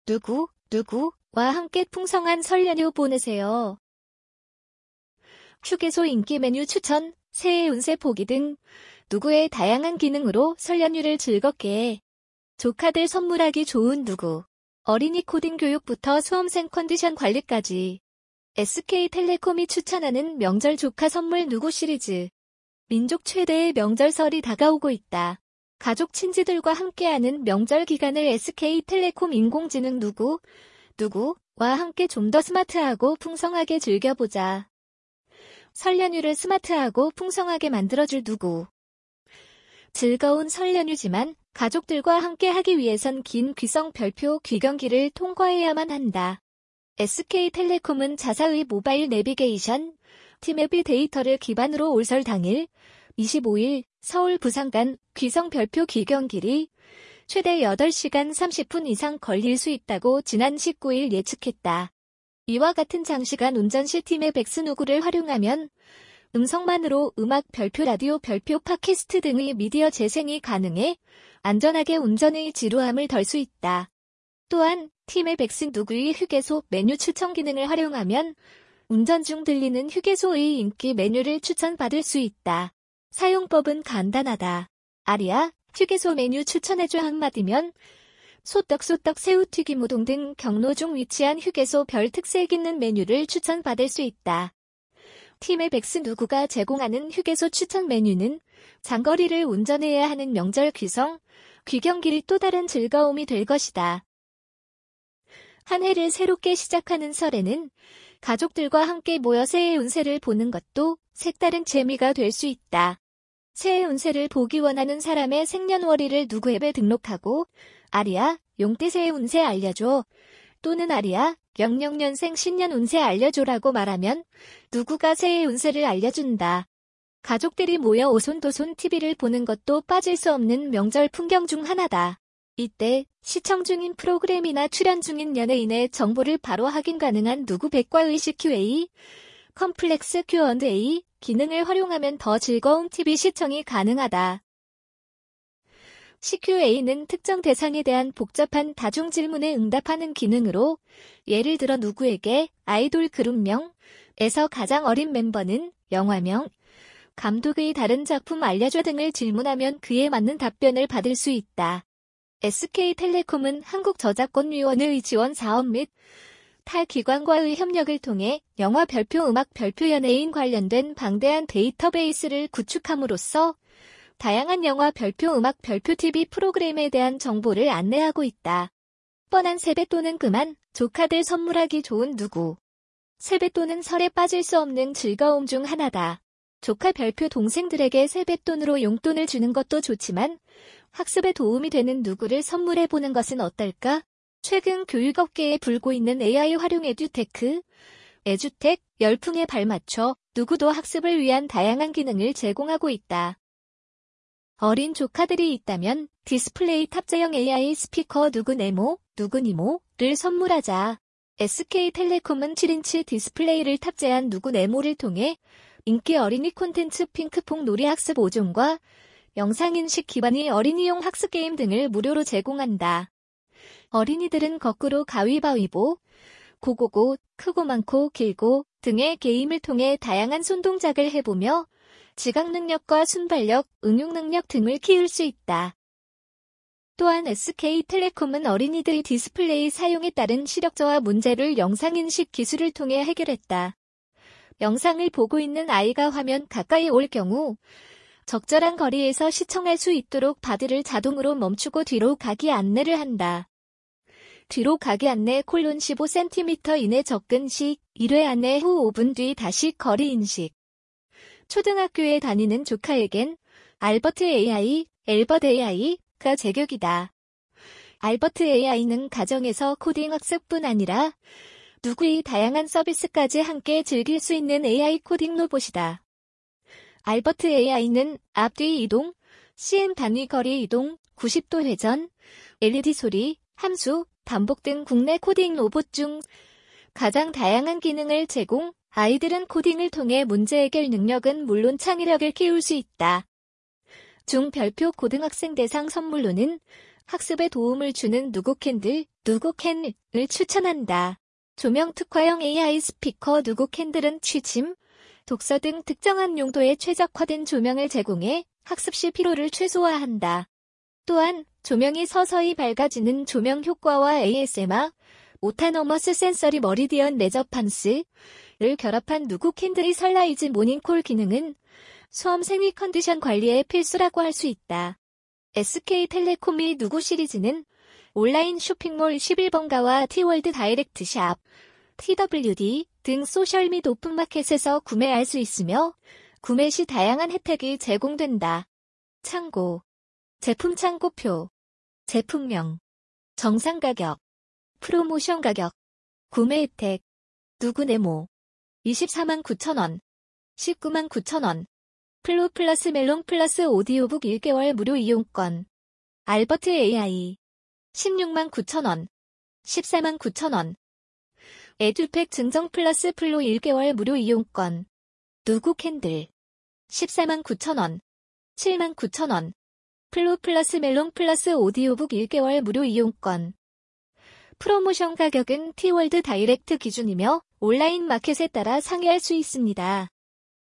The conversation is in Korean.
누구와 함께 풍성한 설 연휴 보내세요. 휴게소 인기 메뉴 추천, 새해 운세 보기 등 누구의 다양한 기능으로 설 연휴를 즐겁게 조카들 선물하기 좋은 누구. 어린이 코딩 교육부터 수험생 컨디션 관리까지 SK텔레콤이 추천하는 명절 조카 선물 누구 시리즈. 민족 최대의 명절설이 다가오고 있다. 가족 친지들과 함께하는 명절 기간을 SK텔레콤 인공지능 누구와 함께 좀 더 스마트하고 풍성하게 즐겨보자. 설 연휴를 스마트하고 풍성하게 만들어줄 누구. 즐거운 설 연휴지만 가족들과 함께 하기 위해선 긴 귀성 별표 귀경길을 통과해야만 한다. SK텔레콤은 자사의 모바일 내비게이션, 팀앱이 데이터를 기반으로 올 설 당일 25일 서울 부산 간 귀성 별표 귀경길이 최대 8시간 30분 이상 걸릴 수 있다고 지난 19일 예측했다. 이와 같은 장시간 운전 시 팀앱 엑스누구를 활용하면 음성만으로 음악 별표 라디오 별표 팟캐스트 등의 미디어 재생이 가능해 안전하게 운전의 지루함을 덜 수 있다. 또한 팀앱 엑스누구의 휴게소 메뉴 추천 기능을 활용하면 운전 중 들리는 휴게소의 인기 메뉴를 추천받을 수 있다. 사용법은 간단하다. 아리야, 휴게소 메뉴 추천해줘 한마디면 소떡소떡 새우튀김 우동 등 경로 중 위치한 휴게소 별 특색 있는 메뉴를 추천받을 수 있다. 팀앱 엑스누구가 제공하는 휴게소 추천 메뉴는 장거리를 운전해야 하는 명절 귀경길이 또 다른 즐거움이 될 것이다. 한 해를 새롭게 시작하는 설에는 가족들과 함께 모여 새해 운세를 보는 것도 색다른 재미가 될 수 있다. 새해 운세를 보기 원하는 사람의 생년월일을 누구 앱에 등록하고 아리야, 용띠 새해 운세 알려줘 또는 아리야, 00년생 신년 운세 알려줘라고 말하면 누구가 새해 운세를 알려준다. 가족들이 모여 오손도손 TV를 보는 것도 빠질 수 없는 명절 풍경 중 하나다. 이때 시청 중인 프로그램이나 출연 중인 연예인의 정보를 바로 확인 가능한 누구 백과의 CQA, 컴플렉스 Q&A 기능을 활용하면 더 즐거운 TV 시청이 가능하다. CQA는 특정 대상에 대한 복잡한 다중 질문에 응답하는 기능으로 예를 들어 누구에게 아이돌 그룹명에서 가장 어린 멤버는 영화명, 감독의 다른 작품 알려줘 등을 질문하면 그에 맞는 답변을 받을 수 있다. SK텔레콤은 한국저작권위원회의 지원 사업 및 타 기관과의 협력을 통해 영화 별표 음악 별표 연예인 관련된 방대한 데이터베이스를 구축함으로써 다양한 영화 별표 음악 별표 TV 프로그램에 대한 정보를 안내하고 있다. 뻔한 세뱃돈은 그만 조카들 선물하기 좋은 누구. 세뱃돈은 설에 빠질 수 없는 즐거움 중 하나다. 조카 별표 동생들에게 세뱃돈으로 용돈을 주는 것도 좋지만 학습에 도움이 되는 누구를 선물해보는 것은 어떨까? 최근 교육업계에 불고 있는 AI 활용 에듀테크, 열풍에 발맞춰 누구도 학습을 위한 다양한 기능을 제공하고 있다. 어린 조카들이 있다면 디스플레이 탑재형 AI 스피커 누구니모를 선물하자. SK텔레콤은 7인치 디스플레이를 탑재한 누구네모를 통해 인기 어린이 콘텐츠 핑크퐁 놀이 학습 5종과 영상인식 기반의 어린이용 학습 게임 등을 무료로 제공한다. 어린이들은 거꾸로 가위바위보, 고고고, 크고 많고 길고 등의 게임을 통해 다양한 손동작을 해보며 지각 능력과 순발력, 응용 능력 등을 키울 수 있다. 또한 SK텔레콤은 어린이들의 디스플레이 사용에 따른 시력 저하 문제를 영상인식 기술을 통해 해결했다. 영상을 보고 있는 아이가 화면 가까이 올 경우 적절한 거리에서 시청할 수 있도록 바디를 자동으로 멈추고 뒤로 가기 안내를 한다. 뒤로 가기 안내 15cm 이내 접근 시 1회 안내 후 5분 뒤 다시 거리 인식. 초등학교에 다니는 조카에겐 알버트 AI가 제격이다. 알버트 AI는 가정에서 코딩 학습뿐 아니라 누구의 다양한 서비스까지 함께 즐길 수 있는 AI 코딩 로봇이다. 알버트 AI는 앞뒤 이동, CM 단위 거리 이동, 90도 회전, LED 소리, 함수, 반복 등 국내 코딩 로봇 중 가장 다양한 기능을 제공, 아이들은 코딩을 통해 문제 해결 능력은 물론 창의력을 키울 수 있다. 중 별표 고등학생 대상 선물로는 학습에 도움을 주는 누구 캔들, 누구캔을 추천한다. 조명 특화형 AI 스피커 누구캔들은 취침, 독서 등 특정한 용도에 최적화된 조명을 제공해 학습시 피로를 최소화한다. 또한 조명이 서서히 밝아지는 조명 효과와 ASMR, 오타노머스 센서리 머리디언 레저판스를 결합한 누구캔들의 선라이즈 모닝콜 기능은 수험 생리 컨디션 관리에 필수라고 할 수 있다. SK텔레콤의 누구 시리즈는 온라인 쇼핑몰 11번가와 티월드 다이렉트 샵, TWD 등 소셜 및 오픈마켓에서 구매할 수 있으며 구매 시 다양한 혜택이 제공된다. 참고 제품 참고표 제품명 정상 가격 프로모션 가격 구매 혜택 누구 네모 249,000원 199,000원 플로 플러스 멜론 플러스 오디오북 1개월 무료 이용권 알버트 AI 169,000원 149,000원 에듀팩 증정 플러스 플로 1개월 무료 이용권 누구 캔들 149,000원 79,000원 플로 플러스 멜론 플러스 오디오북 1개월 무료 이용권 프로모션 가격은 티월드 다이렉트 기준이며 온라인 마켓에 따라 상회할 수 있습니다.